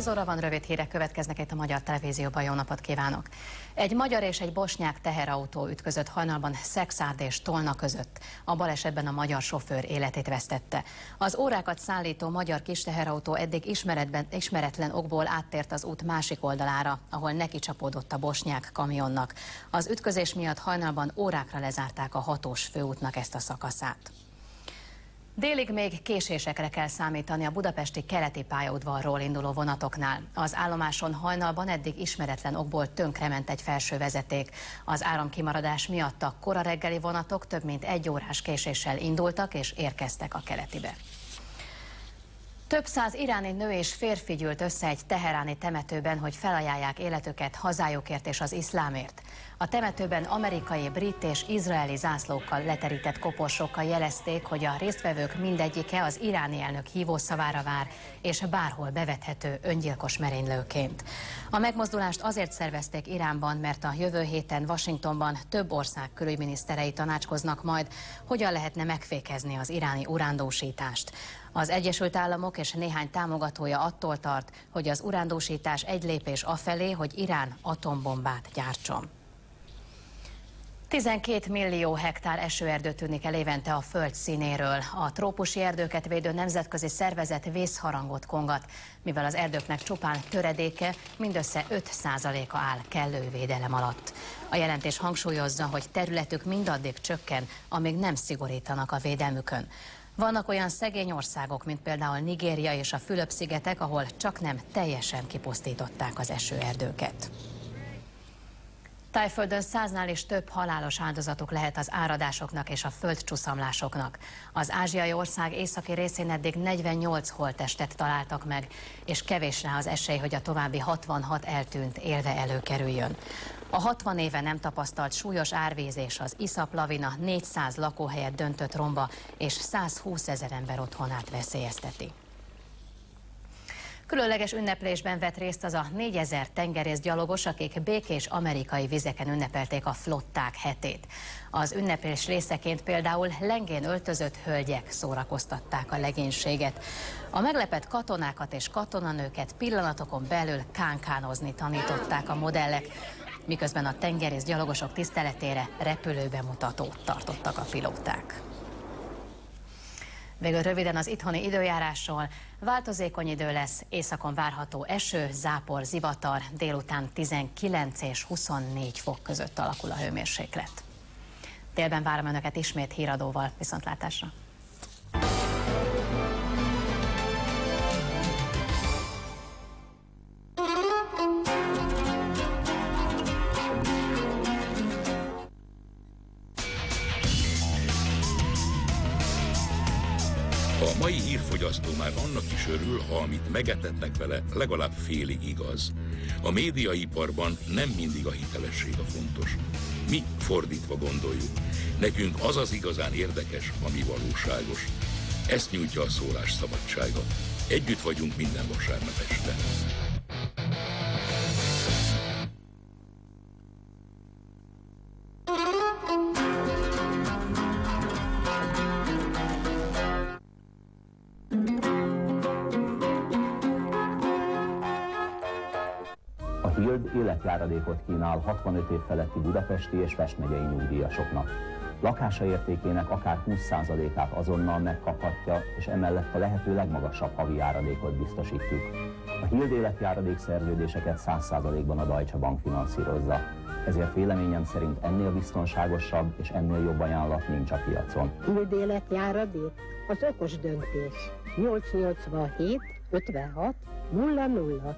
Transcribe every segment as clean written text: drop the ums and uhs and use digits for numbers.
10 óra van, rövid hírek következnek itt a Magyar Televízióban. Jó napot kívánok! Egy magyar és egy bosnyák teherautó ütközött hajnalban Szekszárd és Tolna között. A balesetben a magyar sofőr életét vesztette. Az órákat szállító magyar kis teherautó eddig ismeretlen okból áttért az út másik oldalára, ahol neki csapódott a bosnyák kamionnak. Az ütközés miatt hajnalban órákra lezárták a 6-os főútnak ezt a szakaszát. Délig még késésekre kell számítani a budapesti keleti pályaudvarról induló vonatoknál. Az állomáson hajnalban eddig ismeretlen okból tönkrement egy felső vezeték. Az áramkimaradás miatt a kora reggeli vonatok több mint 1 órás késéssel indultak és érkeztek a keletibe. Több száz iráni nő és férfi gyűlt össze egy teheráni temetőben, hogy felajánlják életüket hazájukért és az iszlámért. A temetőben amerikai, brit és izraeli zászlókkal leterített koporsokkal jelezték, hogy a résztvevők mindegyike az iráni elnök hívószavára vár, és bárhol bevethető öngyilkos merénylőként. A megmozdulást azért szervezték Iránban, mert a jövő héten Washingtonban több ország külügyminiszterei tanácskoznak majd, hogyan lehetne megfékezni az iráni urándósítást. Az Egyesült Államok és néhány támogatója attól tart, hogy az urándósítás egy lépés afelé, hogy Irán atombombát gyártson. 12 millió hektár esőerdő tűnik el évente a föld színéről. A trópusi erdőket védő nemzetközi szervezet vészharangot kongat, mivel az erdőknek csupán töredéke, mindössze 5%-a áll kellő védelem alatt. A jelentés hangsúlyozza, hogy területük mindaddig csökken, amíg nem szigorítanak a védelmükön. Vannak olyan szegény országok, mint például Nigéria és a Fülöp-szigetek, ahol csaknem teljesen kipusztították az esőerdőket. Tájföldön 100-nál is több halálos áldozatuk lehet az áradásoknak és a földcsuszamlásoknak. Az ázsiai ország északi részén eddig 48 holttestet találtak meg, és kevés rá az esély, hogy a további 66 eltűnt élve előkerüljön. A 60 éve nem tapasztalt súlyos árvíz és az Iszap lavina 400 lakóhelyet döntött romba, és 120 000 ember otthonát veszélyezteti. Különleges ünneplésben vett részt az a 4000 tengerészgyalogos, akik békés amerikai vizeken ünnepelték a flották hetét. Az ünneplés részeként például lengén öltözött hölgyek szórakoztatták a legénységet. A meglepett katonákat és katonanőket pillanatokon belül kánkánozni tanították a modellek, miközben a tengerészgyalogosok tiszteletére repülőbemutatót tartottak a pilóták. Végül röviden az itthoni időjárásról. Változékony idő lesz, északon várható eső, zápor, zivatar, délután 19 és 24 fok között alakul a hőmérséklet. Délben várom Önöket ismét híradóval, viszontlátásra! A mai hírfogyasztó már annak is örül, ha amit megetetnek vele, legalább félig igaz. A médiaiparban nem mindig a hitelesség a fontos. Mi fordítva gondoljuk. Nekünk az az igazán érdekes, ami valóságos. Ezt nyújtja a szólás szabadsága. Együtt vagyunk minden vasárnap este. A Hild életjáradékot kínál 65 év feletti budapesti és Pest megyei nyugdíjasoknak. Lakása értékének akár 20%-át azonnal megkaphatja, és emellett a lehető legmagasabb havi járadékot biztosítjuk. A Hild életjáradék szerződéseket 100%-ban a Deutsche Bank finanszírozza. Ezért véleményem szerint ennél biztonságosabb és ennél jobb ajánlat nincs a piacon. Hild életjáradék az okos döntés. 887 56 00.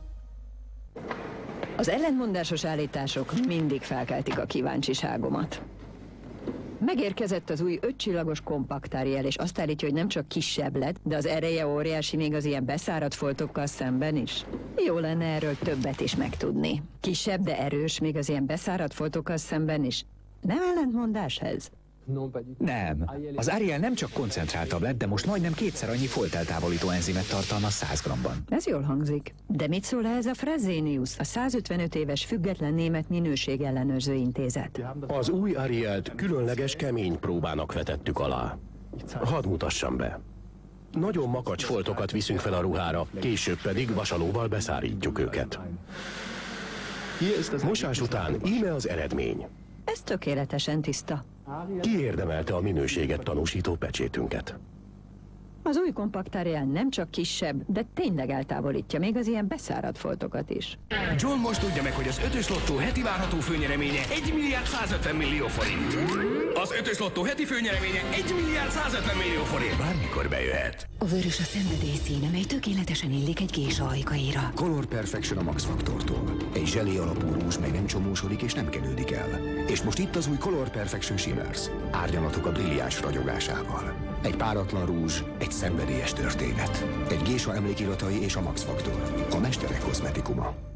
Az ellentmondásos állítások mindig felkeltik a kíváncsiságomat. Megérkezett az új 5 csillagos kompakt Ariel, és azt állítja, hogy nem csak kisebb lett, de az ereje óriási még az ilyen beszáradt foltokkal szemben is. Jó lenne erről többet is megtudni. Kisebb, de erős még az ilyen beszáradt foltokkal szemben is. Nem ellentmondás ez? Nem. Az Ariel nem csak koncentráltabb lett, de most majdnem 2-szer annyi folteltávolító enzimet tartalmaz 100 g-ban. Ez jól hangzik. De mit szól ez a Fresenius, a 155 éves független német minőségellenőrző intézet? Az új Arielt különleges kemény próbának vetettük alá. Hadd mutassam be. Nagyon makacs foltokat viszünk fel a ruhára, később pedig vasalóval beszárítjuk őket. Mosás után íme az eredmény. Ez tökéletesen tiszta. Kiérdemelte a minőséget tanúsító pecsétünket. Az új kompakt Ariel nem csak kisebb, de tényleg eltávolítja még az ilyen beszáradt foltokat is. John most tudja meg, hogy az 5-ös lottó heti várható főnyereménye 1 milliárd 150 millió forint. Az 5-ös lottó heti főnyereménye 1 milliárd 150 millió forint. Bármikor bejöhet. A vörös a szenvedély színe, mely tökéletesen illik egy gésa ajkaira. Color Perfection a Max Factortól. Egy zselé alapú rúzs, mely nem csomósodik és nem kenődik el. És most itt az új Color Perfection Shimmers. Árnyalatok a brilliáns ragyogásával. Egy páratlan rúzs, egy szenvedélyes történet. Egy gésa emlékiratai és a Max Factor. A mesterek kozmetikuma.